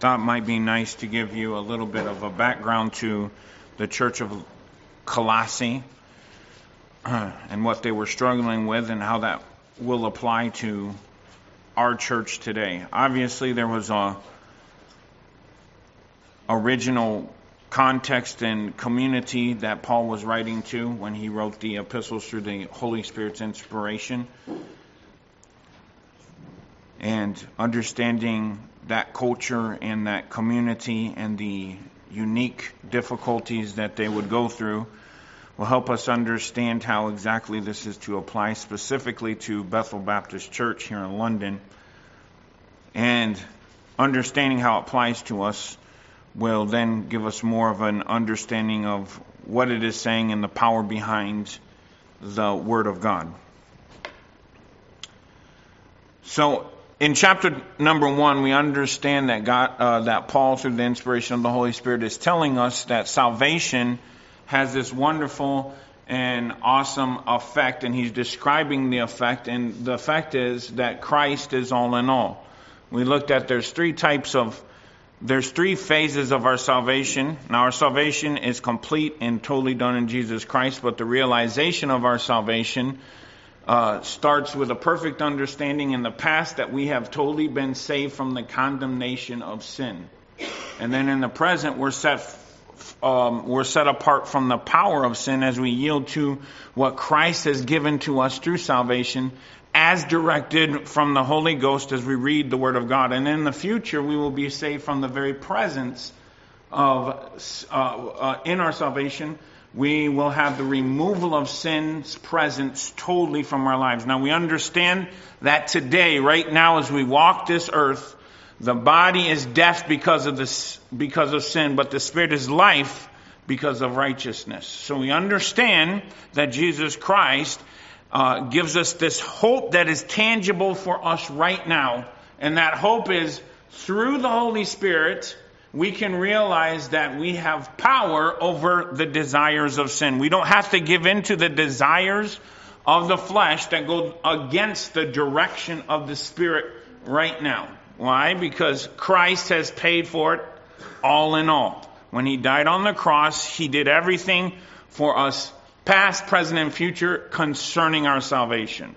thought it might be nice to give you a little bit of a background to the church of Colossae and what they were struggling with and how that will apply to our church today. Obviously, there was a original context and community that Paul was writing to when he wrote the epistles through the Holy Spirit's inspiration. And understanding that culture and that community and the unique difficulties that they would go through will help us understand how exactly this is to apply specifically to Bethel Baptist Church here in London. And understanding how it applies to us will then give us more of an understanding of what it is saying and the power behind the Word of God. So, in chapter number 1, we understand that that Paul, through the inspiration of the Holy Spirit, is telling us that salvation has this wonderful and awesome effect, and he's describing the effect, and the effect is that Christ is all in all. We looked at there's three phases of our salvation. Now, our salvation is complete and totally done in Jesus Christ, but the realization of our salvation starts with a perfect understanding in the past that we have totally been saved from the condemnation of sin. And then in the present, we're set apart from the power of sin as we yield to what Christ has given to us through salvation as directed from the Holy Ghost as we read the Word of God. And in the future, we will be saved from the very presence of, in our salvation, we will have the removal of sin's presence totally from our lives. Now, we understand that today, right now, as we walk this earth, the body is death because of sin, but the spirit is life because of righteousness. So we understand that Jesus Christ gives us this hope that is tangible for us right now. And that hope is through the Holy Spirit, we can realize that we have power over the desires of sin. We don't have to give in to the desires of the flesh that go against the direction of the Spirit right now. Why? Because Christ has paid for it all in all. When he died on the cross, he did everything for us, past, present, and future, concerning our salvation.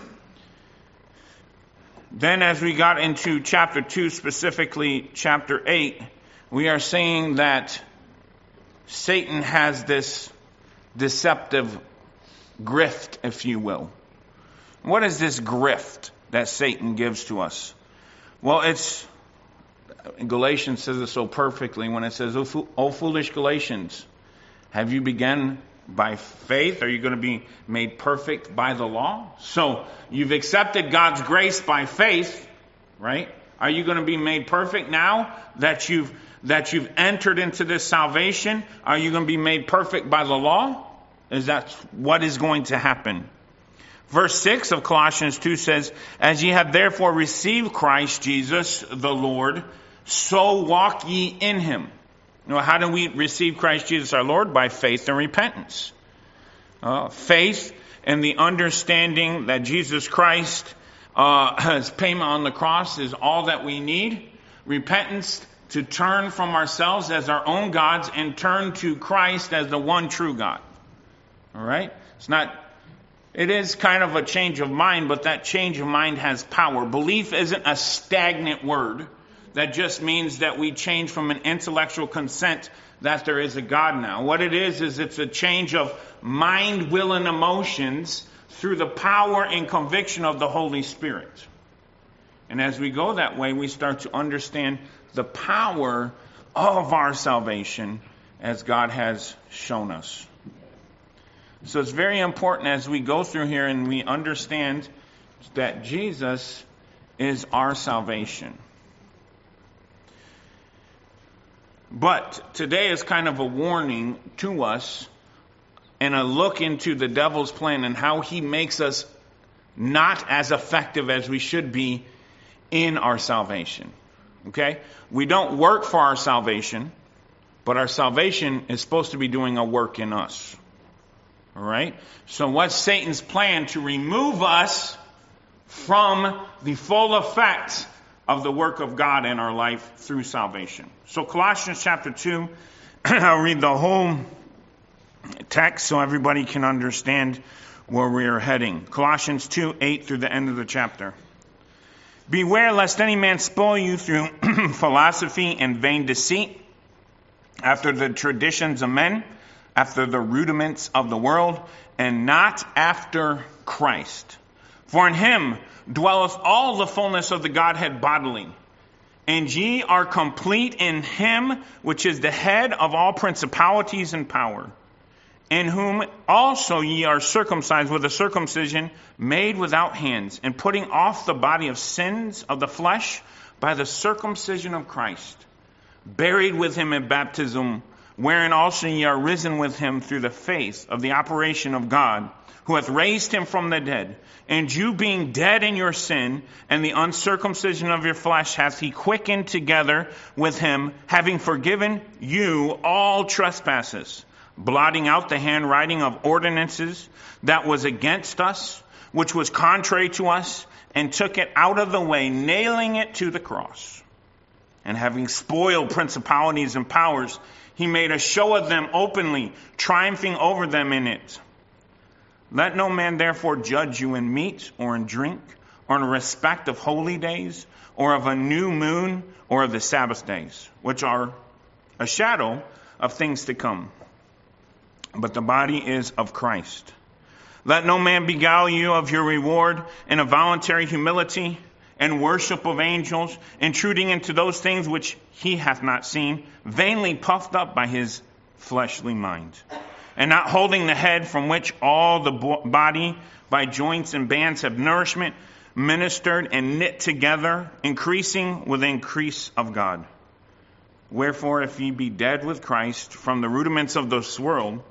Then as we got into chapter 2, specifically chapter 8, we are saying that Satan has this deceptive grift, if you will. What is this grift that Satan gives to us? Well, Galatians says it so perfectly when it says, "O foolish Galatians, have you begun by faith? Are you going to be made perfect by the law?" So you've accepted God's grace by faith, right? Are you going to be made perfect now that you've entered into this salvation? Are you going to be made perfect by the law? Is that what is going to happen? Verse 6 of Colossians 2 says, "As ye have therefore received Christ Jesus the Lord, so walk ye in him." You know, how do we receive Christ Jesus our Lord? By faith and repentance. Faith and the understanding that Jesus Christ, his payment on the cross is all that we need. Repentance to turn from ourselves as our own gods and turn to Christ as the one true God. All right? It is kind of a change of mind, but that change of mind has power. Belief isn't a stagnant word that just means that we change from an intellectual consent that there is a God now. What it is it's a change of mind, will, and emotions through the power and conviction of the Holy Spirit. And as we go that way, we start to understand the power of our salvation as God has shown us. So it's very important as we go through here and we understand that Jesus is our salvation. But today is kind of a warning to us and a look into the devil's plan and how he makes us not as effective as we should be in our salvation. Okay? We don't work for our salvation, but our salvation is supposed to be doing a work in us. All right? So what's Satan's plan? To remove us from the full effect of the work of God in our life through salvation. So Colossians chapter 2, I'll read the whole text so everybody can understand where we are heading. Colossians 2:8 through the end of the chapter. Beware lest any man spoil you through philosophy and vain deceit, after the traditions of men, after the rudiments of the world, and not after Christ. For in him dwelleth all the fullness of the Godhead bodily. And ye are complete in him, which is the head of all principalities and power, in whom also ye are circumcised with a circumcision made without hands, and putting off the body of sins of the flesh by the circumcision of Christ, buried with him in baptism, wherein also ye are risen with him through the faith of the operation of God, who hath raised him from the dead. And you being dead in your sin, and the uncircumcision of your flesh hath he quickened together with him, having forgiven you all trespasses, blotting out the handwriting of ordinances that was against us, which was contrary to us, and took it out of the way, nailing it to the cross. And having spoiled principalities and powers, he made a show of them openly, triumphing over them in it. Let no man therefore judge you in meat or in drink, or in respect of holy days, or of a new moon, or of the Sabbath days, which are a shadow of things to come. But the body is of Christ. Let no man beguile you of your reward in a voluntary humility and worship of angels, intruding into those things which he hath not seen, vainly puffed up by his fleshly mind, and not holding the head, from which all the body by joints and bands have nourishment, ministered and knit together, increasing with the increase of God. Wherefore, if ye be dead with Christ from the rudiments of this world,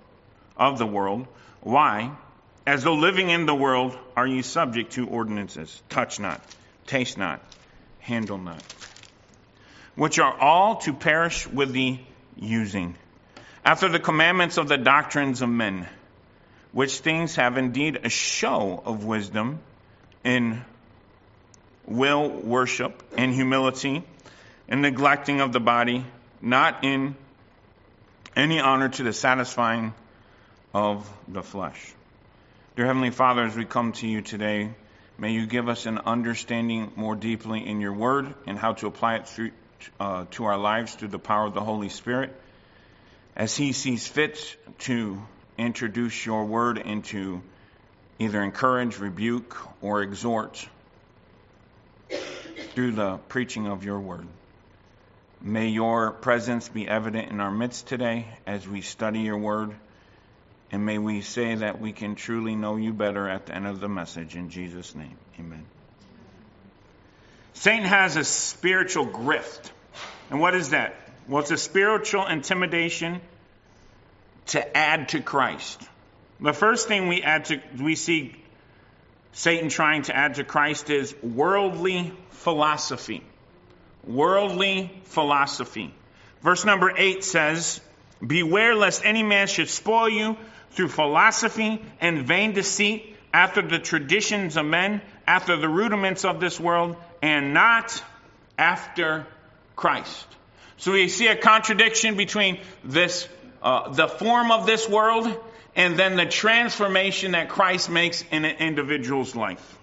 why, as though living in the world, are ye subject to ordinances? Touch not, taste not, handle not, which are all to perish with the using, after the commandments of the doctrines of men, which things have indeed a show of wisdom in will, worship, and humility, and neglecting of the body, not in any honor to the satisfying of the flesh. Dear Heavenly Father, as we come to you today, may you give us an understanding more deeply in your word and how to apply it to our lives through the power of the Holy Spirit, as he sees fit to introduce your word and to either encourage, rebuke, or exhort through the preaching of your word. May your presence be evident in our midst today as we study your word, and may we say that we can truly know you better at the end of the message. In Jesus' name, amen. Satan has a spiritual grift. And what is that? Well, it's a spiritual intimidation to add to Christ. The first thing we see Satan trying to add to Christ is worldly philosophy. Worldly philosophy. Verse number 8 says, beware lest any man should spoil you through philosophy and vain deceit, after the traditions of men, after the rudiments of this world, and not after Christ. So we see a contradiction between this, the form of this world, and then the transformation that Christ makes in an individual's life.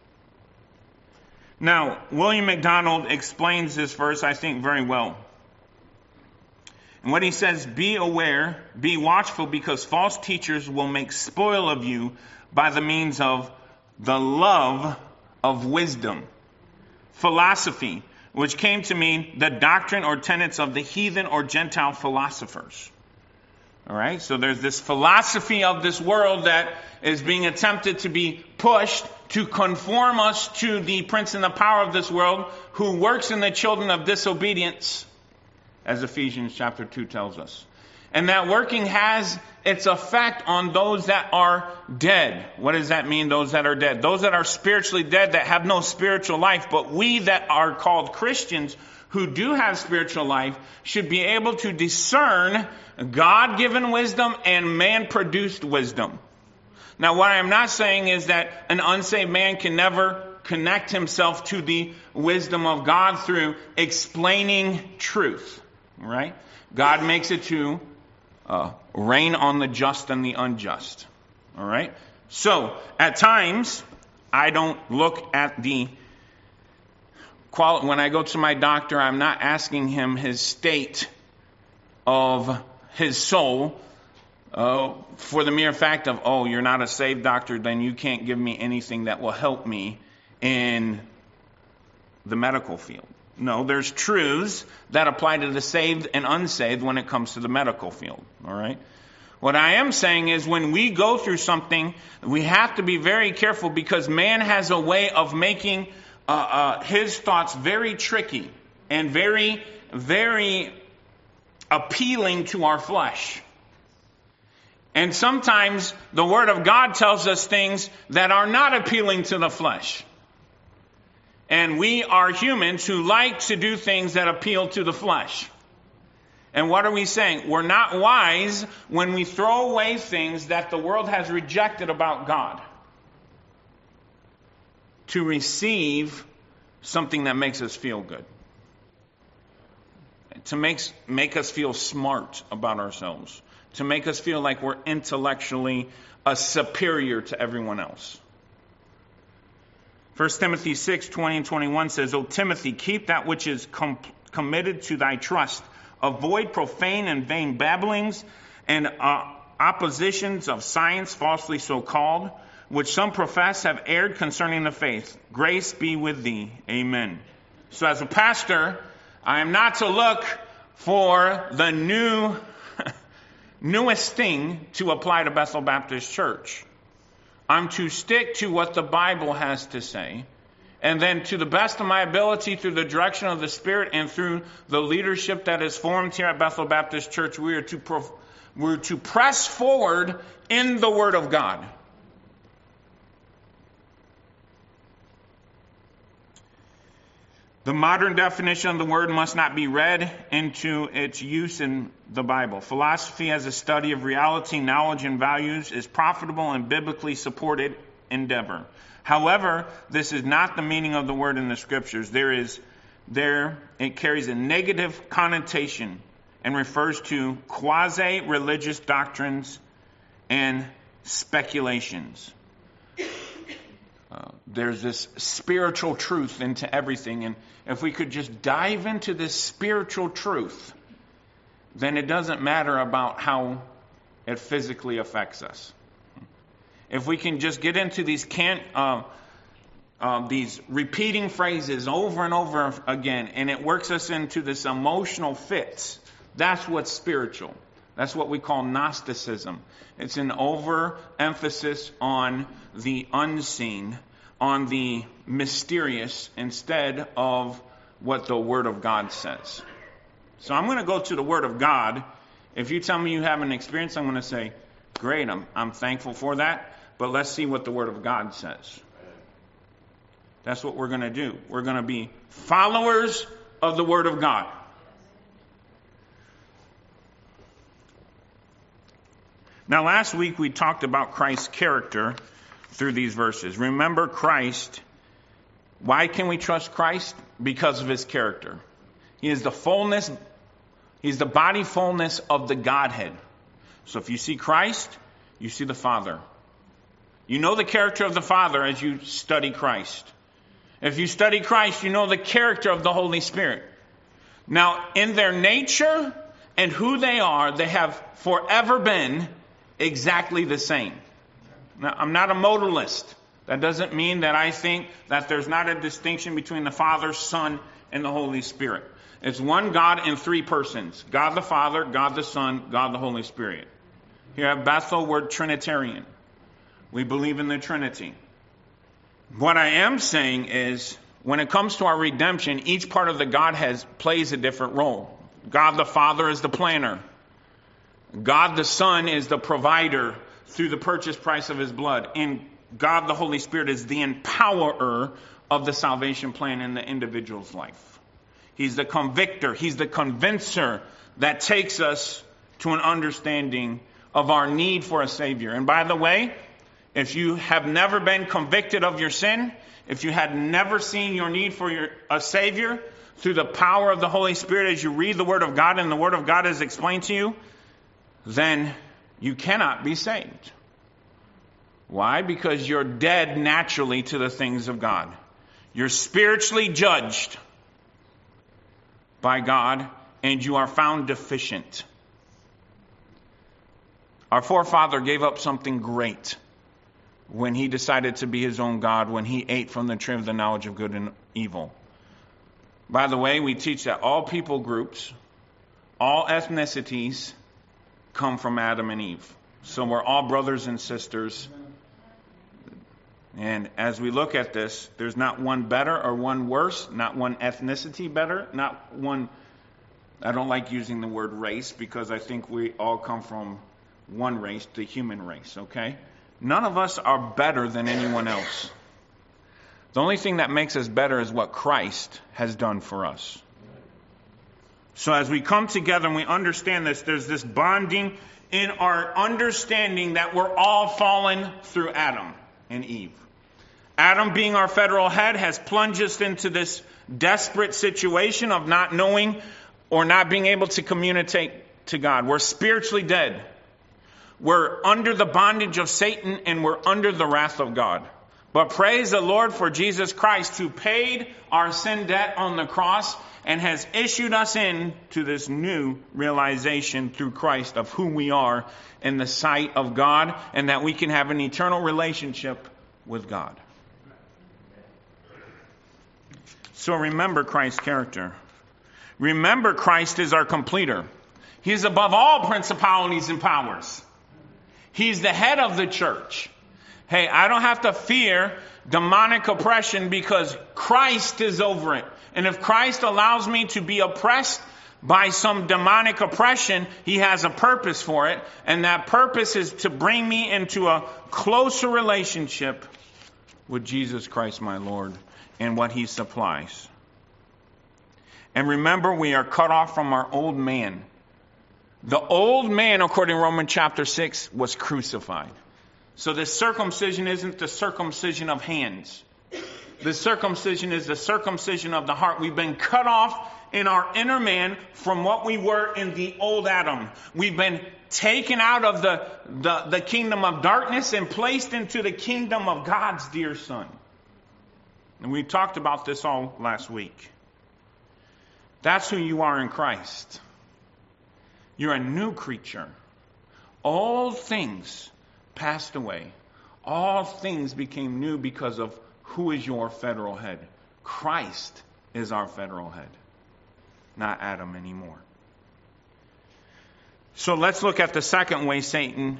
Now, William MacDonald explains this verse, I think, very well. And what he says, be aware, be watchful, because false teachers will make spoil of you by the means of the love of wisdom. Philosophy, which came to mean the doctrine or tenets of the heathen or Gentile philosophers. All right, so there's this philosophy of this world that is being attempted to be pushed to conform us to the prince and the power of this world, who works in the children of disobedience, as Ephesians chapter 2 tells us. And that working has its effect on those that are dead. What does that mean, those that are dead? Those that are spiritually dead, that have no spiritual life. But we that are called Christians, who do have spiritual life, should be able to discern God-given wisdom and man-produced wisdom. Now, what I am not saying is that an unsaved man can never connect himself to the wisdom of God through explaining truth. Right? God makes it to rain on the just and the unjust. All right? So, at times, I don't look at the when I go to my doctor, I'm not asking him his state of his soul for the mere fact of, oh, you're not a saved doctor, then you can't give me anything that will help me in the medical field. No, there's truths that apply to the saved and unsaved when it comes to the medical field. All right? What I am saying is when we go through something, we have to be very careful because man has a way of making his thoughts very tricky and very, very appealing to our flesh. And sometimes the Word of God tells us things that are not appealing to the flesh. And we are humans who like to do things that appeal to the flesh. And what are we saying? We're not wise when we throw away things that the world has rejected about God to receive something that makes us feel good. To make us feel smart about ourselves. To make us feel like we're intellectually superior to everyone else. 1 Timothy 6:20 and 21 says, O Timothy, keep that which is committed to thy trust. Avoid profane and vain babblings and oppositions of science, falsely so called, which some profess have erred concerning the faith. Grace be with thee. Amen. So as a pastor, I am not to look for the newest thing to apply to Bethel Baptist Church. I'm to stick to what the Bible has to say. And then to the best of my ability, through the direction of the Spirit and through the leadership that is formed here at Bethel Baptist Church, we're to press forward in the Word of God. The modern definition of the word must not be read into its use in the Bible. Philosophy as a study of reality, knowledge, and values is profitable and biblically supported endeavor. However, this is not the meaning of the word in the Scriptures. It carries a negative connotation and refers to quasi-religious doctrines and speculations. There's this spiritual truth into everything, and if we could just dive into this spiritual truth, then it doesn't matter about how it physically affects us. If we can just get into these repeating phrases over and over again, and it works us into this emotional fix, that's what's spiritual. That's what we call Gnosticism. It's an overemphasis on the unseen, on the mysterious, instead of what the Word of God says. So I'm going to go to the Word of God. If you tell me you have an experience, I'm going to say, great, I'm thankful for that. But let's see what the Word of God says. That's what we're going to do. We're going to be followers of the Word of God. Now, last week we talked about Christ's character through these verses. Remember Christ. Why can we trust Christ? Because of his character. He is the fullness, he's the body fullness of the Godhead. So if you see Christ, you see the Father. You know the character of the Father as you study Christ. If you study Christ, you know the character of the Holy Spirit. Now, in their nature and who they are, they have forever been exactly the same. Now, I'm not a modalist. That doesn't mean that I think that there's not a distinction between the Father, Son, and the Holy Spirit. It's one God in three persons. God the Father, God the Son, God the Holy Spirit. Here at Bethel, we're Trinitarian. We believe in the Trinity. What I am saying is, when it comes to our redemption, each part of the Godhead plays a different role. God the Father is the planner. God the Son is the provider through the purchase price of his blood. And God the Holy Spirit is the empowerer of the salvation plan in the individual's life. He's the convictor. He's the convincer that takes us to an understanding of our need for a Savior. And by the way, if you have never been convicted of your sin, if you had never seen your need for a Savior, through the power of the Holy Spirit as you read the Word of God and the Word of God is explained to you, then you cannot be saved. Why? Because you're dead naturally to the things of God. You're spiritually judged by God, and you are found deficient. Our forefather gave up something great when he decided to be his own God, when he ate from the tree of the knowledge of good and evil. By the way, we teach that all people groups, all ethnicities come from Adam and Eve. So we're all brothers and sisters. And as we look at this, there's not one better or one worse, not one ethnicity better, not one, I don't like using the word race because I think we all come from one race, the human race, okay? None of us are better than anyone else. The only thing that makes us better is what Christ has done for us. So as we come together and we understand this, there's this bonding in our understanding that we're all fallen through Adam and Eve. Adam, being our federal head, has plunged us into this desperate situation of not knowing or not being able to communicate to God. We're spiritually dead. We're under the bondage of Satan and we're under the wrath of God. But praise the Lord for Jesus Christ, who paid our sin debt on the cross and has issued us into this new realization through Christ of who we are in the sight of God, and that we can have an eternal relationship with God. So remember Christ's character. Remember, Christ is our completer. He is above all principalities and powers. He's the head of the church. Hey, I don't have to fear demonic oppression because Christ is over it. And if Christ allows me to be oppressed by some demonic oppression, He has a purpose for it. And that purpose is to bring me into a closer relationship with Jesus Christ, my Lord, and what He supplies. And remember, we are cut off from our old man. The old man, according to Romans chapter 6, was crucified. So the circumcision isn't the circumcision of hands. The circumcision is the circumcision of the heart. We've been cut off in our inner man from what we were in the old Adam. We've been taken out of the kingdom of darkness and placed into the kingdom of God's dear Son. And we talked about this all last week. That's who you are in Christ. You're a new creature. All things passed away. All things became new because of who is your federal head. Christ is our federal head, not Adam anymore. So let's look at the second way Satan.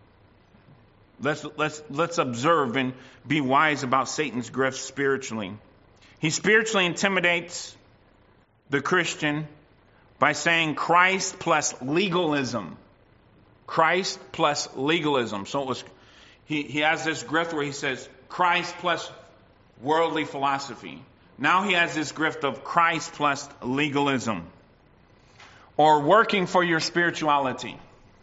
Let's observe and be wise about Satan's grift spiritually. He spiritually intimidates the Christian by saying Christ plus legalism. Christ plus legalism. So it was, he has this grift where he says Christ plus worldly philosophy. Now he has this grift of Christ plus legalism. Or working for your spirituality.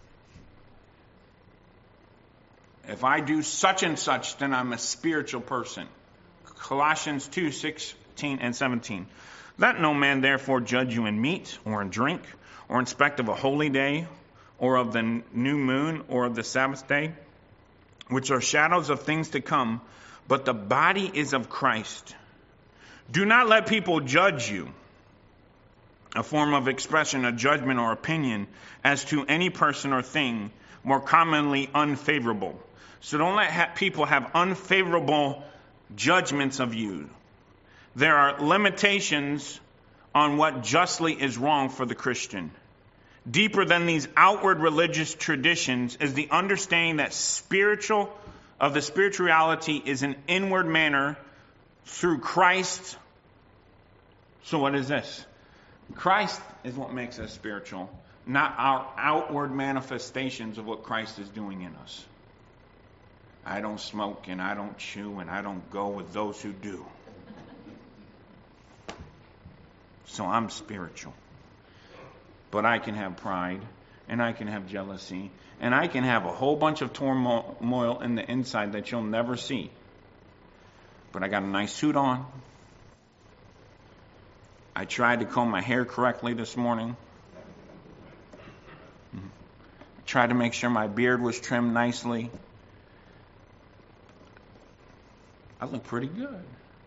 If I do such and such, then I'm a spiritual person. Colossians 2:16 and 17. Let no man therefore judge you in meat or in drink or in respect of a holy day or of the new moon or of the Sabbath day, which are shadows of things to come, but the body is of Christ. Do not let people judge you, a form of expression, a judgment or opinion as to any person or thing, more commonly unfavorable. So don't let people have unfavorable judgments of you. There are limitations on what justly is wrong for the Christian. Deeper than these outward religious traditions is the understanding that the spirituality is an inward manner through Christ. So what is this? Christ is what makes us spiritual, not our outward manifestations of what Christ is doing in us. I don't smoke and I don't chew and I don't go with those who do. So I'm spiritual. But I can have pride and I can have jealousy, and I can have a whole bunch of turmoil in the inside that you'll never see. But I got a nice suit on. I tried to comb my hair correctly this morning. I tried to make sure my beard was trimmed nicely. I look pretty good.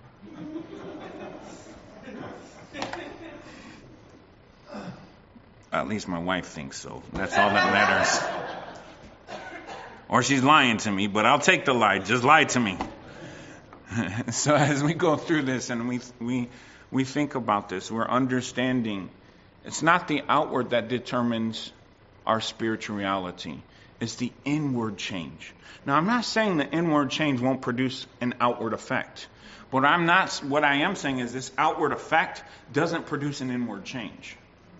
At least my wife thinks so. That's all that matters. Or she's lying to me, but I'll take the lie. Just lie to me. So as we go through this and we think about this, we're understanding it's not the outward that determines our spiritual reality. It's the inward change. Now, I'm not saying the inward change won't produce an outward effect. What I am saying is this outward effect doesn't produce an inward change.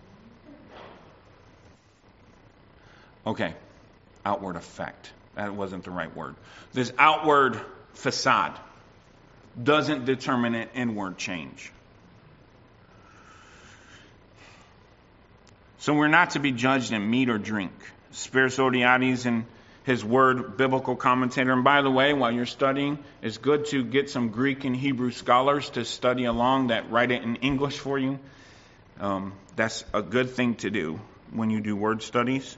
Okay, outward effect. That wasn't the right word. This outward facade doesn't determine an inward change. So we're not to be judged in meat or drink. Spiros Odiades in his word, biblical commentator. And by the way, while you're studying, it's good to get some Greek and Hebrew scholars to study along that write it in English for you. That's a good thing to do when you do word studies.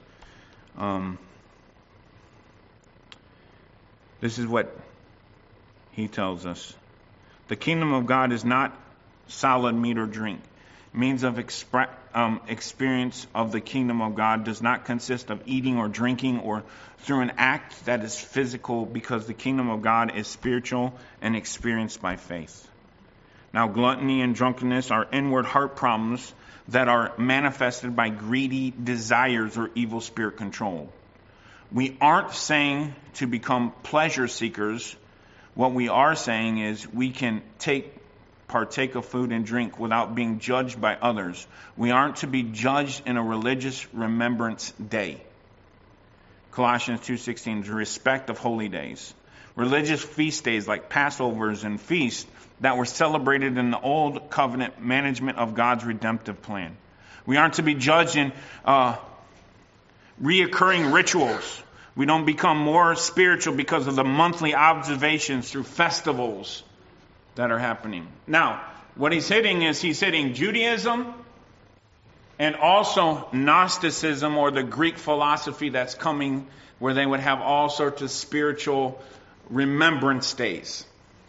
This is what he tells us. The kingdom of God is not solid meat or drink. Means of experience of the kingdom of God does not consist of eating or drinking or through an act that is physical, because the kingdom of God is spiritual and experienced by faith. Now, gluttony and drunkenness are inward heart problems that are manifested by greedy desires or evil spirit control. We aren't saying to become pleasure seekers. What we are saying is we can partake of food and drink without being judged by others. We aren't to be judged in a religious remembrance day. Colossians 2:16, the respect of holy days. Religious feast days like Passovers and feasts that were celebrated in the old covenant management of God's redemptive plan. We aren't to be judged in reoccurring rituals. We don't become more spiritual because of the monthly observations through festivals that are happening. Now, what he's hitting Judaism and also Gnosticism, or the Greek philosophy that's coming, where they would have all sorts of spiritual remembrance days.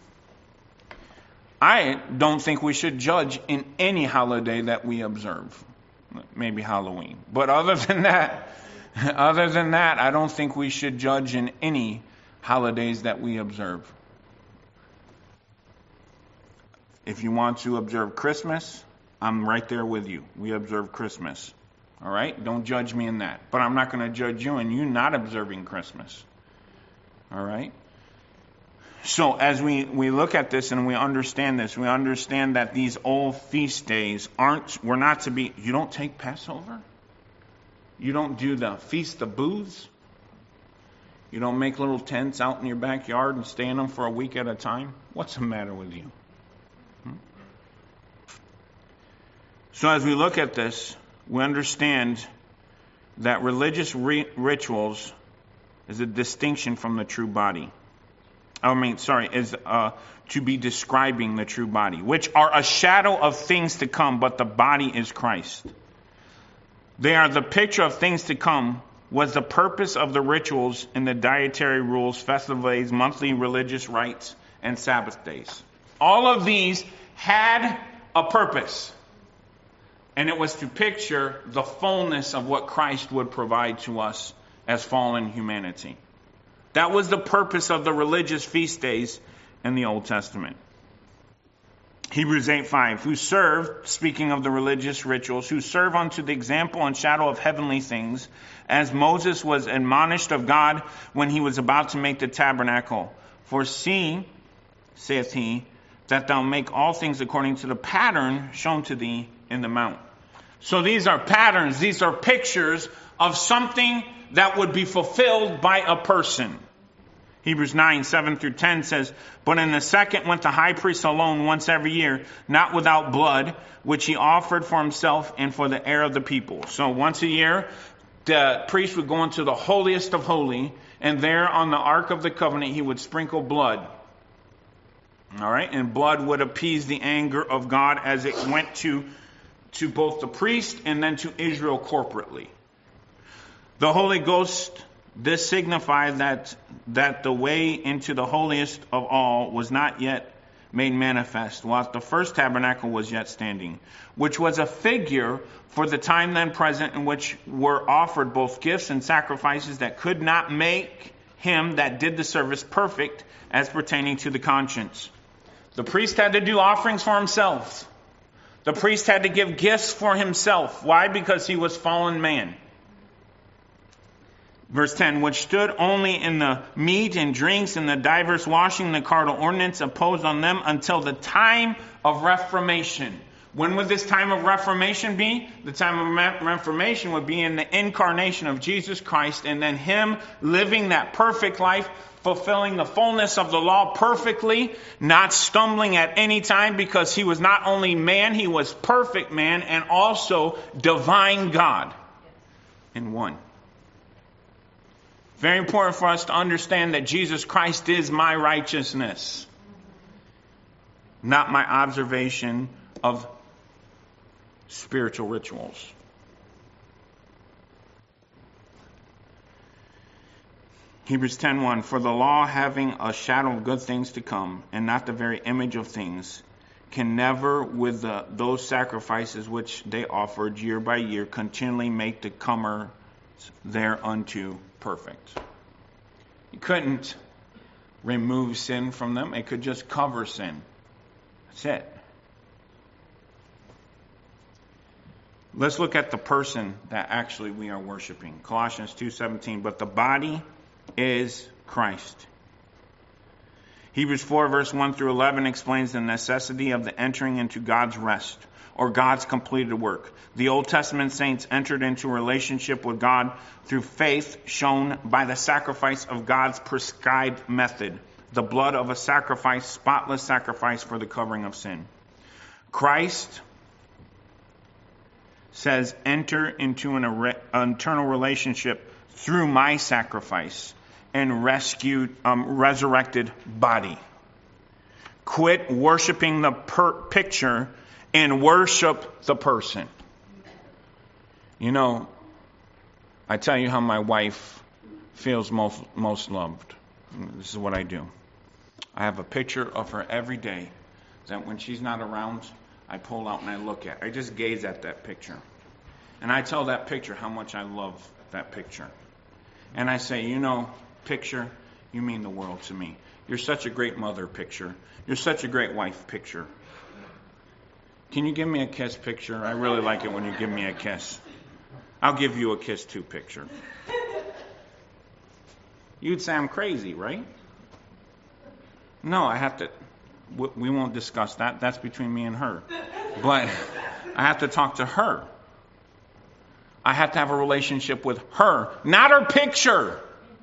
I don't think we should judge in any holiday that we observe. Maybe Halloween. But other than that, I don't think we should judge in any holidays that we observe. If you want to observe Christmas, I'm right there with you. We observe Christmas. All right? Don't judge me in that. But I'm not going to judge you in you not observing Christmas. All right? So as we look at this and we understand this, we understand that these old feast days we're not to be, you don't take Passover? You don't do the Feast of Booths? You don't make little tents out in your backyard and stay in them for a week at a time? What's the matter with you? So as we look at this, we understand that religious rituals is a distinction from the true body. Is to be describing the true body, which are a shadow of things to come, but the body is Christ. They are the picture of things to come. Was the purpose of the rituals in the dietary rules, festival days, monthly religious rites, and Sabbath days. All of these had a purpose. And it was to picture the fullness of what Christ would provide to us as fallen humanity. That was the purpose of the religious feast days in the Old Testament. Hebrews 8:5, who serve, speaking of the religious rituals, who serve unto the example and shadow of heavenly things, as Moses was admonished of God when he was about to make the tabernacle. For see, saith he, that thou make all things according to the pattern shown to thee in the mount. So these are patterns, these are pictures of something that would be fulfilled by a person. Hebrews 9:7-10 says, but in the second went the high priest alone once every year, not without blood, which he offered for himself and for the heir of the people. So once a year, the priest would go into the holiest of holy, and there on the Ark of the Covenant, he would sprinkle blood. All right, and blood would appease the anger of God as it went to both the priest and then to Israel corporately. The Holy Ghost, this signified that the way into the holiest of all was not yet made manifest, whilst the first tabernacle was yet standing, which was a figure for the time then present, in which were offered both gifts and sacrifices that could not make him that did the service perfect as pertaining to the conscience. The priest had to do offerings for himself. The priest had to give gifts for himself. Why? Because he was fallen man. Verse 10, which stood only in the meat and drinks and the divers washing, the cardinal ordinance imposed on them until the time of Reformation. When would this time of Reformation be? The time of Reformation would be in the incarnation of Jesus Christ, and then him living that perfect life, fulfilling the fullness of the law perfectly, not stumbling at any time, because he was not only man, he was perfect man and also divine God in one. Very important for us to understand that Jesus Christ is my righteousness, not my observation of spiritual rituals. Hebrews 10:1, for the law, having a shadow of good things to come, and not the very image of things, can never, with those sacrifices which they offered year by year, continually make the comer thereunto perfect. You couldn't remove sin from them. It could just cover sin. That's it. Let's look at the person that actually we are worshiping. Colossians 2:17, but the body is Christ. Hebrews 4 verse 1 through 11 explains the necessity of the entering into God's rest, or God's completed work. The Old Testament saints entered into a relationship with God through faith shown by the sacrifice of God's prescribed method, the blood of a sacrifice, spotless sacrifice for the covering of sin. Christ says, enter into an eternal relationship through my sacrifice and resurrected body. Quit worshiping the picture and worship the person. You know, I tell you how my wife feels most loved. This is what I do. I have a picture of her every day that when she's not around, I pull out and I look at. I just gaze at that picture. And I tell that picture how much I love that picture. And I say, you know, picture, you mean the world to me. You're such a great mother, picture. You're such a great wife, picture. Can you give me a kiss, picture? I really like it when you give me a kiss. I'll give you a kiss too, picture. You'd say I'm crazy, right? No, I have to. We won't discuss that. That's between me and her. But I have to talk to her. I have to have a relationship with her, not her picture.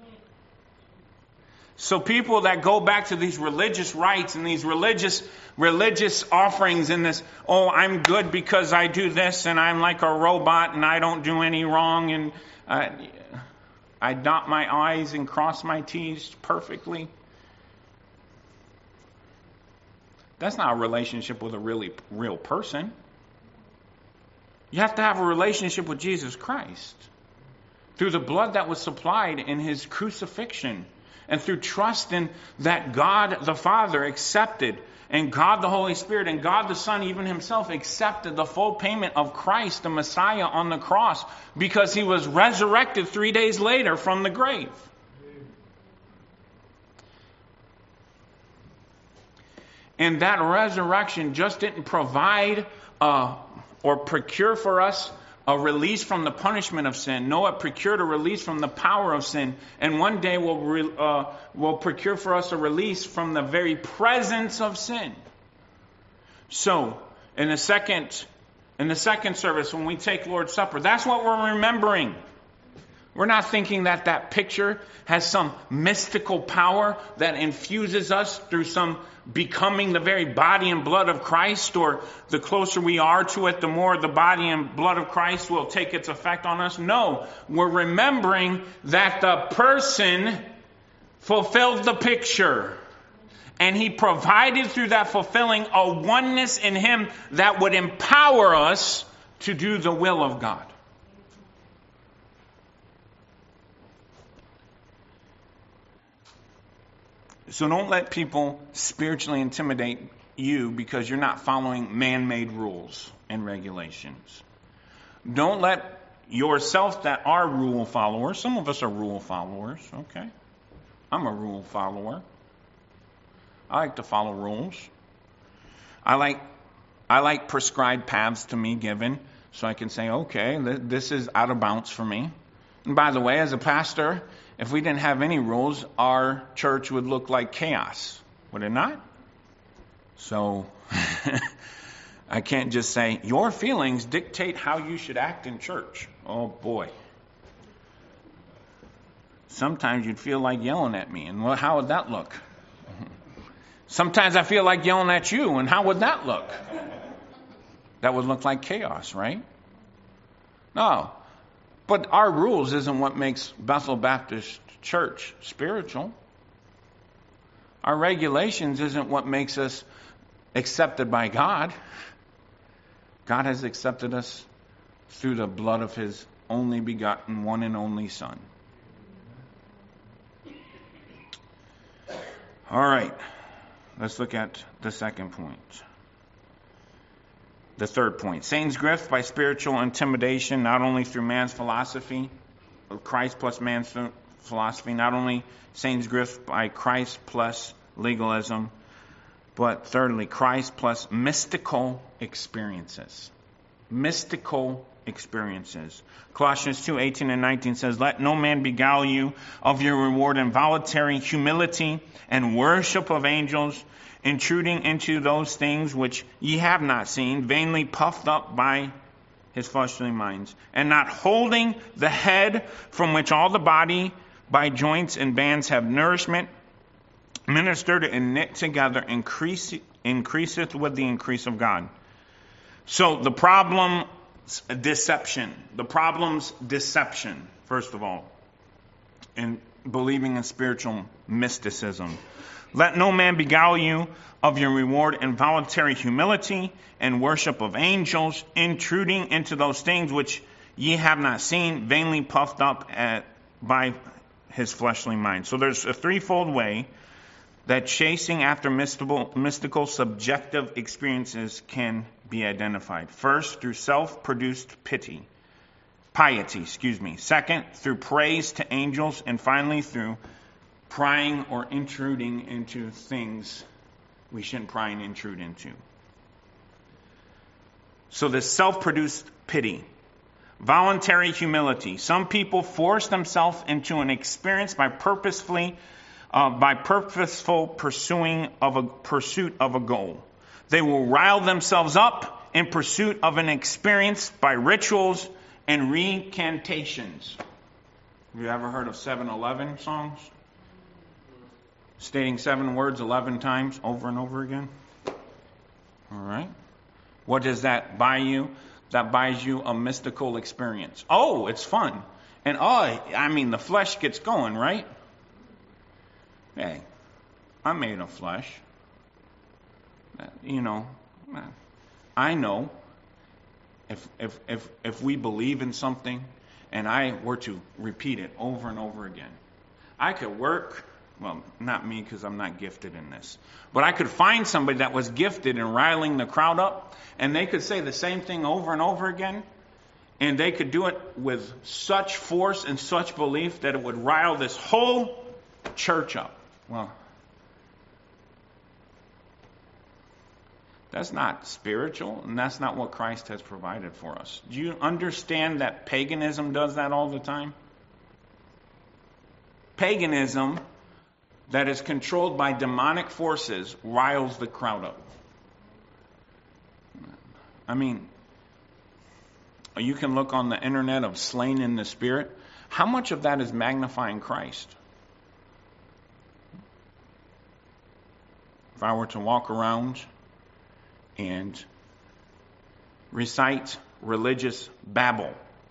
So people that go back to these religious rites and these religious offerings and this, oh, I'm good because I do this and I'm like a robot and I don't do any wrong and I dot my I's and cross my T's perfectly. That's not a relationship with a really real person. You have to have a relationship with Jesus Christ through the blood that was supplied in his crucifixion and through trust in that God the Father accepted and God the Holy Spirit and God the Son even himself accepted the full payment of Christ, the Messiah, on the cross because he was resurrected 3 days later from the grave. And that resurrection just didn't provide or procure for us a release from the punishment of sin. No, it procured a release from the power of sin. And one day will procure for us a release from the very presence of sin. So, in the second service, when we take Lord's Supper, that's what we're remembering. We're not thinking that that picture has some mystical power that infuses us through some becoming the very body and blood of Christ, or the closer we are to it, the more the body and blood of Christ will take its effect on us. No, we're remembering that the person fulfilled the picture. And he provided through that fulfilling a oneness in him that would empower us to do the will of God. So don't let people spiritually intimidate you because you're not following man-made rules and regulations. Don't let yourself that are rule followers, some of us are rule followers, okay? I'm a rule follower. I like to follow rules. I like prescribed paths to me given so I can say, okay, this is out of bounds for me. And by the way, as a pastor, if we didn't have any rules, our church would look like chaos, would it not? So I can't just say, your feelings dictate how you should act in church. Oh boy. Sometimes you'd feel like yelling at me, and well, how would that look? Sometimes I feel like yelling at you, and how would that look? That would look like chaos, right? No. But our rules isn't what makes Bethel Baptist Church spiritual. Our regulations isn't what makes us accepted by God. God has accepted us through the blood of his only begotten, one and only Son. All right. Let's look at the second point. The third point. Satan's grift by spiritual intimidation, not only through man's philosophy, Christ plus man's philosophy, not only Satan's grift by Christ plus legalism, but thirdly, Christ plus mystical experiences. Mystical experiences. Colossians 2:18 and 19 says, let no man beguile you of your reward in voluntary humility and worship of angels, intruding into those things which ye have not seen, vainly puffed up by his fleshly minds, and not holding the head, from which all the body by joints and bands have nourishment, ministered and knit together, increaseth with the increase of God. So the problem's deception, first of all, in believing in spiritual mysticism. Let no man beguile you of your reward in voluntary humility and worship of angels, intruding into those things which ye have not seen, vainly puffed up by his fleshly mind. So there's a threefold way that chasing after mystical subjective experiences can be identified. First, through self-produced piety. Second, through praise to angels. And finally, through prying or intruding into things we shouldn't pry and intrude into. So this self-produced pity. Voluntary humility. Some people force themselves into an experience by purposeful pursuit of a goal. They will rile themselves up in pursuit of an experience by rituals and recantations. Have you ever heard of 7-Eleven songs? Stating 7 words 11 times over and over again. All right. What does that buy you? That buys you a mystical experience. Oh, it's fun. And the flesh gets going, right? Hey, I'm made of flesh. I know if we believe in something and I were to repeat it over and over again, I could work, well, not me because I'm not gifted in this, but I could find somebody that was gifted in riling the crowd up, and they could say the same thing over and over again, and they could do it with such force and such belief that it would rile this whole church up. Well, that's not spiritual, and that's not what Christ has provided for us. Do you understand that paganism does that all the time? Paganism that is controlled by demonic forces riles the crowd up. I mean, you can look on the internet of slain in the spirit. how much of that is magnifying Christ? If I were to walk around and recite religious babble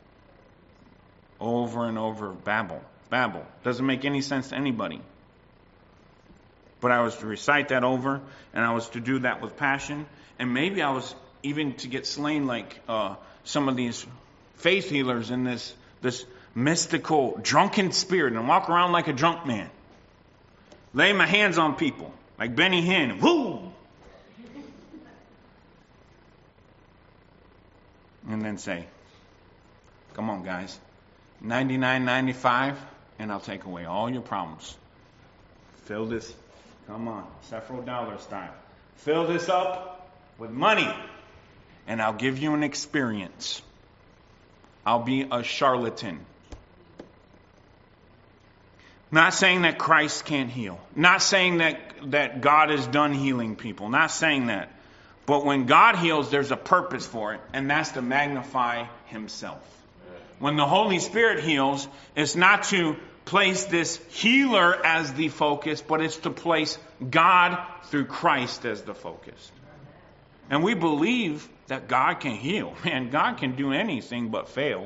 over and over, babble, doesn't make any sense to anybody. But I was to recite that over, and I was to do that with passion, and maybe I was even to get slain like some of these faith healers in this mystical drunken spirit and walk around like a drunk man. Lay my hands on people like Benny Hinn. Woo! And then say, come on guys, $99.95 and I'll take away all your problems. Fill this, come on, several dollar style. Fill this up with money and I'll give you an experience. I'll be a charlatan. Not saying that Christ can't heal. Not saying that God is done healing people. Not saying that. But when God heals, there's a purpose for it, and that's to magnify himself. When the Holy Spirit heals, it's not to place this healer as the focus, but it's to place God through Christ as the focus. And we believe that God can heal. Man, God can do anything but fail.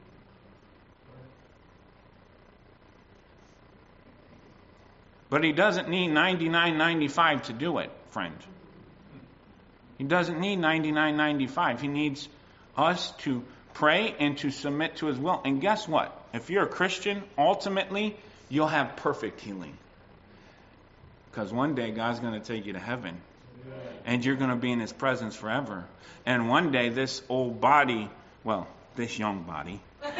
But he doesn't need $99.95 to do it, friend. He doesn't need $99.95. He needs us to pray and to submit to his will. And guess what? If you're a Christian, ultimately, you'll have perfect healing. Because one day, God's going to take you to heaven. And you're going to be in his presence forever. And one day, this old body, well, this young body,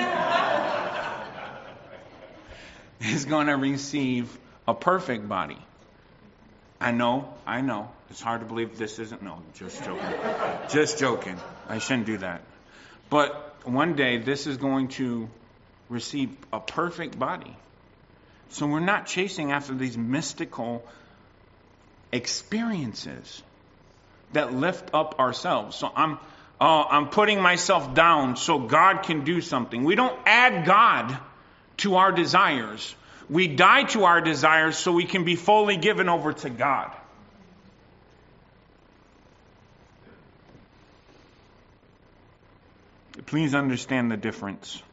is going to receive a perfect body. I know. It's hard to believe this isn't. No, just joking. Just joking. I shouldn't do that. But one day, this is going to receive a perfect body. So we're not chasing after these mystical experiences that lift up ourselves. So I'm putting myself down so God can do something. We don't add God to our desires. We die to our desires so we can be fully given over to God. Please understand the difference.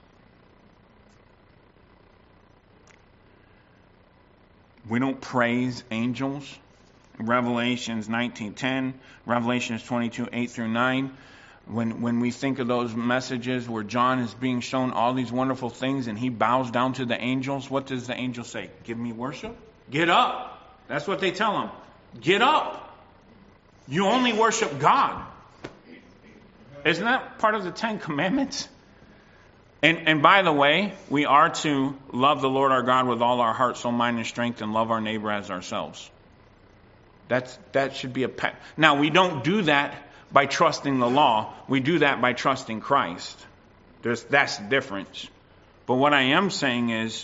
We don't praise angels. Revelations 19:10, Revelations 22:8 through 9. When we think of those messages where John is being shown all these wonderful things and he bows down to the angels, what does the angel say? Give me worship? Get up. That's what they tell him. Get up. You only worship God. Isn't that part of the Ten Commandments? And by the way, we are to love the Lord our God with all our heart, soul, mind, and strength, and love our neighbor as ourselves. That should be a pet. Now, we don't do that by trusting the law. We do that by trusting Christ. That's the difference. But what I am saying is,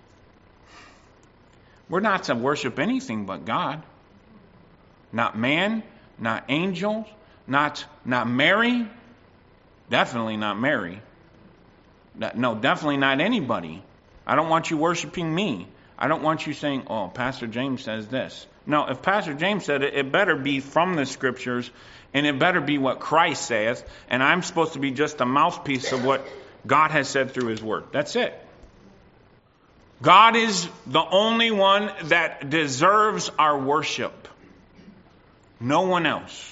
we're not to worship anything but God. Not man, not angels, not Mary. Definitely not Mary. No, definitely not anybody. I don't want you worshiping me. I don't want you saying, oh, Pastor James says this. No, if Pastor James said it, it better be from the scriptures, and it better be what Christ says, and I'm supposed to be just a mouthpiece of what God has said through his word. That's it. God is the only one that deserves our worship. No one else.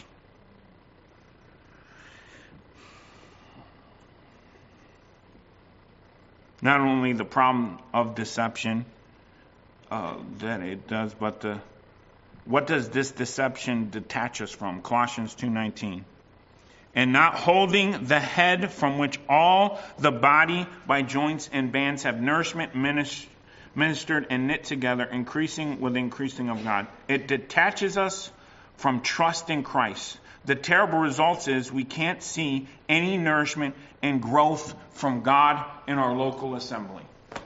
Not only the problem of deception that it does, but what does this deception detach us from? Colossians 2:19. And not holding the head, from which all the body by joints and bands have nourishment ministered and knit together, increasing with increasing of God. It detaches us from trust in Christ. The terrible result is we can't see any nourishment and growth from God in our local assembly.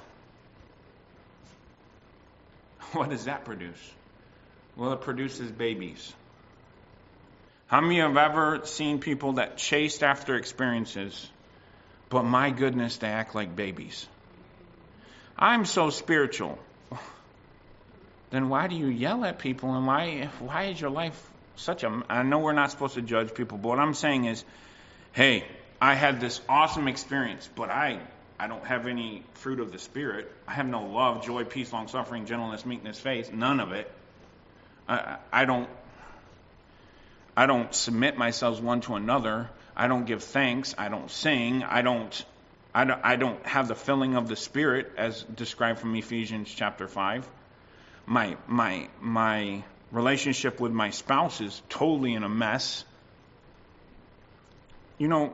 What does that produce? Well, it produces babies. How many have ever seen people that chased after experiences, but my goodness, they act like babies? I'm so spiritual. Then why do you yell at people, and why is your life such a... I know we're not supposed to judge people, but what I'm saying is, hey, I had this awesome experience, but I don't have any fruit of the Spirit. I have no love, joy, peace, long-suffering, gentleness, meekness, faith. None of it. I don't submit myself one to another. I don't give thanks. I don't sing. I don't have the filling of the Spirit as described from Ephesians chapter 5. My relationship with my spouse is totally in a mess. You know,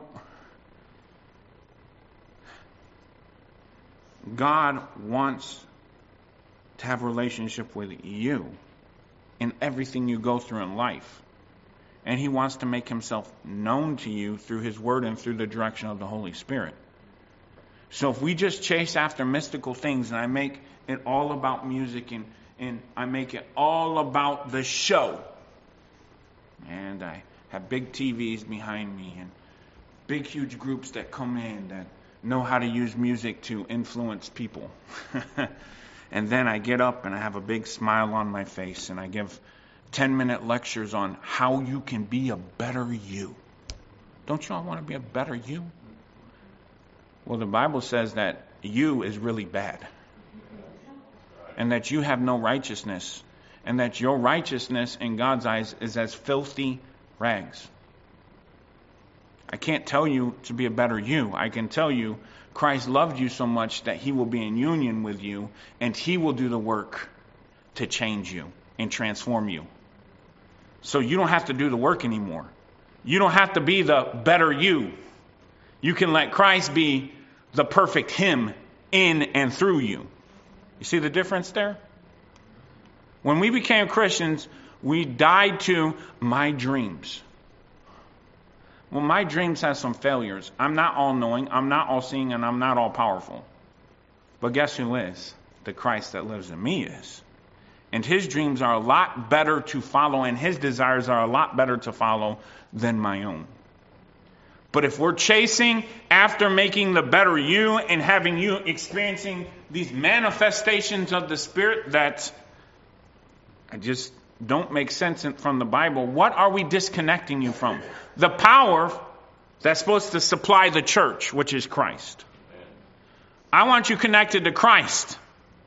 God wants to have a relationship with you in everything you go through in life. And He wants to make Himself known to you through His Word and through the direction of the Holy Spirit. So if we just chase after mystical things, and I make it all about music, and I make it all about the show, and I have big TVs behind me, and big huge groups that come in that know how to use music to influence people. And then I get up and I have a big smile on my face, and I give 10-minute lectures on how you can be a better you. Don't you all want to be a better you? Well, the Bible says that you is really bad, and that you have no righteousness, and that your righteousness in God's eyes is as filthy rags. I can't tell you to be a better you. I can tell you Christ loved you so much that He will be in union with you, and He will do the work to change you and transform you. So you don't have to do the work anymore. You don't have to be the better you. You can let Christ be the perfect Him in and through you. You see the difference there? When we became Christians, we died to my dreams. Well, my dreams have some failures. I'm not all-knowing, I'm not all-seeing, and I'm not all-powerful. But guess who is? The Christ that lives in me is. And His dreams are a lot better to follow, and His desires are a lot better to follow than my own. But if we're chasing after making the better you and having you experiencing these manifestations of the Spirit that I just don't make sense from the Bible, what are we disconnecting you from? The power that's supposed to supply the church, which is Christ. I want you connected to Christ,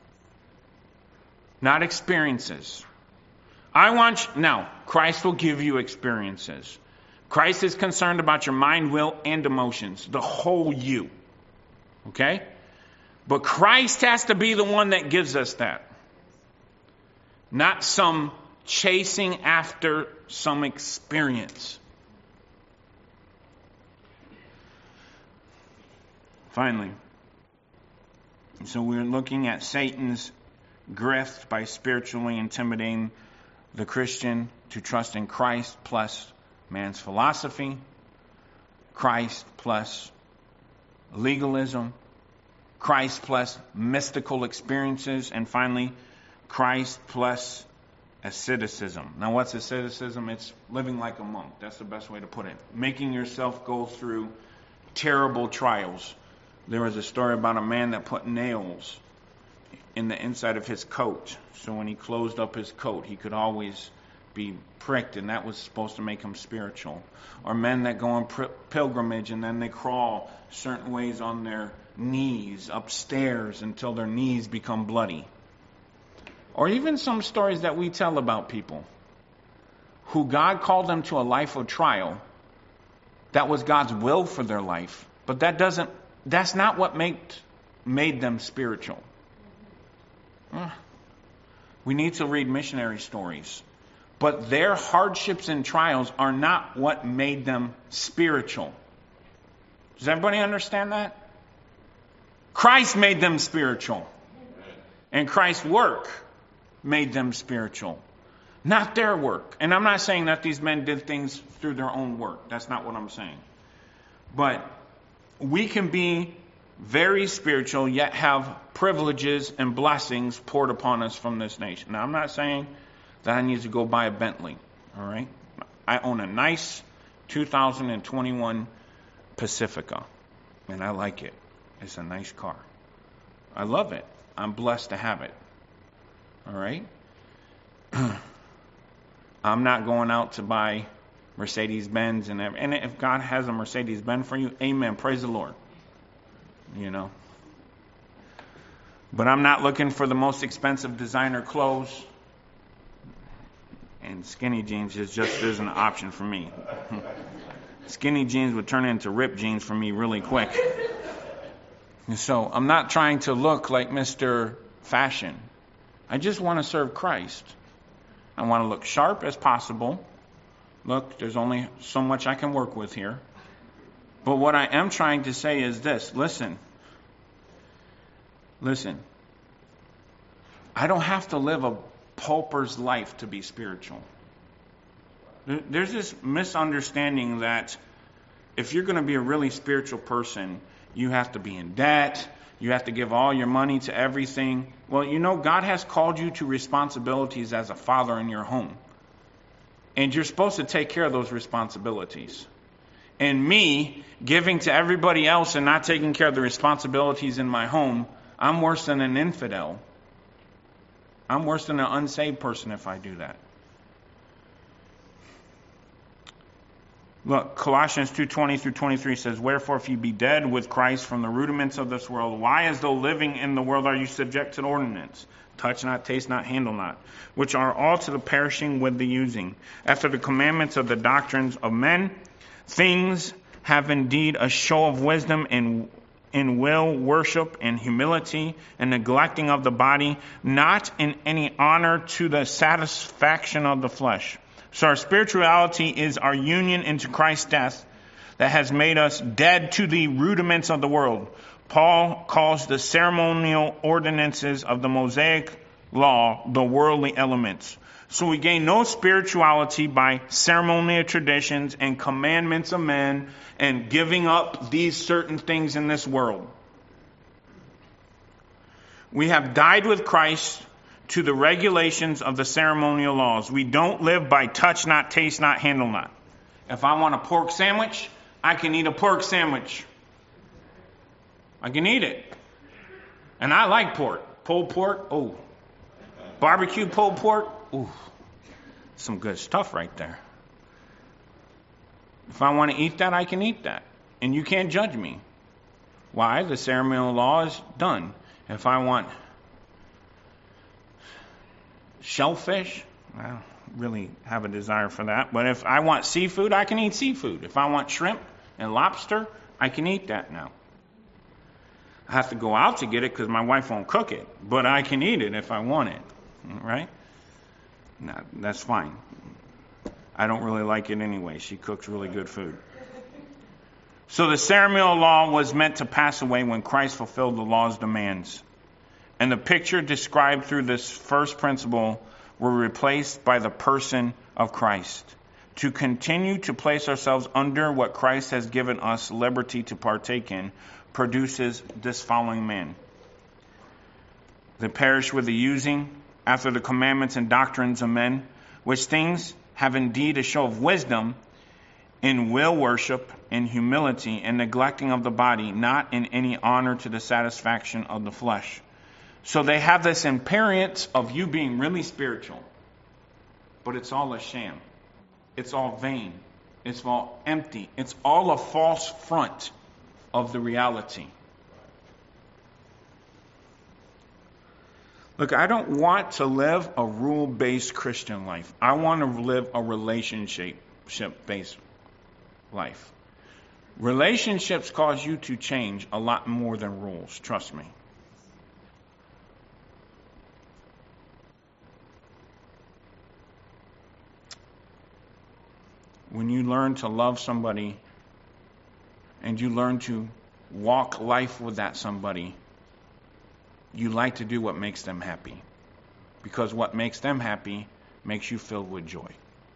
not experiences. Now, Christ will give you experiences. Christ is concerned about your mind, will, and emotions, the whole you. Okay? But Christ has to be the one that gives us that. Not some chasing after some experience. Finally, so we're looking at Satan's grift by spiritually intimidating the Christian to trust in Christ plus man's philosophy, Christ plus legalism, Christ plus mystical experiences, and finally, Christ plus asceticism. Now, what's asceticism? It's living like a monk. That's the best way to put it. Making yourself go through terrible trials. There was a story about a man that put nails in the inside of his coat. So when he closed up his coat, he could always be pricked, and that was supposed to make him spiritual. Or men that go on pilgrimage and then they crawl certain ways on their knees upstairs until their knees become bloody. Or even some stories that we tell about people who God called them to a life of trial. That was God's will for their life, but that's not what made them spiritual. We need to read missionary stories. But their hardships and trials are not what made them spiritual. Does everybody understand that? Christ made them spiritual. And Christ's work made them spiritual. Not their work. And I'm not saying that these men did things through their own work. That's not what I'm saying. But we can be very spiritual, yet have privileges and blessings poured upon us from this nation. Now, I'm not saying that I need to go buy a Bentley. All right? I own a nice 2021 Pacifica, and I like it. It's a nice car. I love it. I'm blessed to have it. All right? I'm not going out to buy Mercedes-Benz and if God has a Mercedes-Benz for you, amen. Praise the Lord. You know. But I'm not looking for the most expensive designer clothes. And skinny jeans just isn't an option for me. Skinny jeans would turn into ripped jeans for me really quick. And so I'm not trying to look like Mr. Fashion. I just want to serve Christ. I want to look sharp as possible. Look, there's only so much I can work with here. But what I am trying to say is this. Listen. I don't have to live a pauper's life to be spiritual. There's this misunderstanding that if you're going to be a really spiritual person, you have to be in debt. You have to give all your money to everything. Well, you know, God has called you to responsibilities as a father in your home. And you're supposed to take care of those responsibilities. And me giving to everybody else and not taking care of the responsibilities in my home, I'm worse than an infidel. I'm worse than an unsaved person if I do that. Look, Colossians 2:20 through 23 says, "Wherefore, if you be dead with Christ from the rudiments of this world, why as though living in the world are you subject to the ordinance? Touch not, taste not, handle not, which are all to the perishing with the using. After the commandments of the doctrines of men, things have indeed a show of wisdom in will, worship, and humility, and neglecting of the body, not in any honor to the satisfaction of the flesh." So our spirituality is our union into Christ's death that has made us dead to the rudiments of the world. Paul calls the ceremonial ordinances of the Mosaic law the worldly elements. So we gain no spirituality by ceremonial traditions and commandments of men and giving up these certain things in this world. We have died with Christ to the regulations of the ceremonial laws. We don't live by touch not, taste not, handle not. If I want a pork sandwich, I can eat a pork sandwich. I can eat it. And I like pork. Pulled pork, oh. Barbecue pulled pork, ooh. Some good stuff right there. If I want to eat that, I can eat that. And you can't judge me. Why? The ceremonial law is done. If I want shellfish, I don't really have a desire for that. But if I want seafood, I can eat seafood. If I want shrimp and lobster, I can eat that now. I have to go out to get it because my wife won't cook it. But I can eat it if I want it. Right? No, that's fine. I don't really like it anyway. She cooks really good food. So the ceremonial law was meant to pass away when Christ fulfilled the law's demands. And the picture described through this first principle were replaced by the person of Christ. To continue to place ourselves under what Christ has given us liberty to partake in produces this following man. They perish with the using after the commandments and doctrines of men, which things have indeed a show of wisdom in will worship and humility and neglecting of the body, not in any honor to the satisfaction of the flesh. So they have this appearance of you being really spiritual, but it's all a sham. It's all vain. It's all empty. It's all a false front of the reality. Look, I don't want to live a rule-based Christian life. I want to live a relationship-based life. Relationships cause you to change a lot more than rules. Trust me. When you learn to love somebody and you learn to walk life with that somebody, you like to do what makes them happy. Because what makes them happy makes you filled with joy.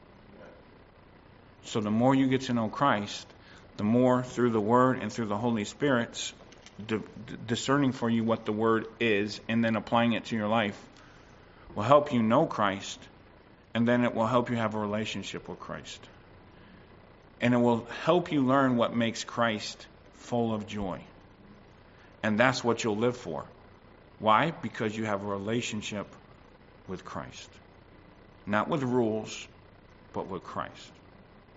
So the more you get to know Christ, the more through the Word and through the Holy Spirit, discerning for you what the Word is and then applying it to your life will help you know Christ, and then it will help you have a relationship with Christ. And it will help you learn what makes Christ full of joy. And that's what you'll live for. Why? Because you have a relationship with Christ. Not with rules, but with Christ.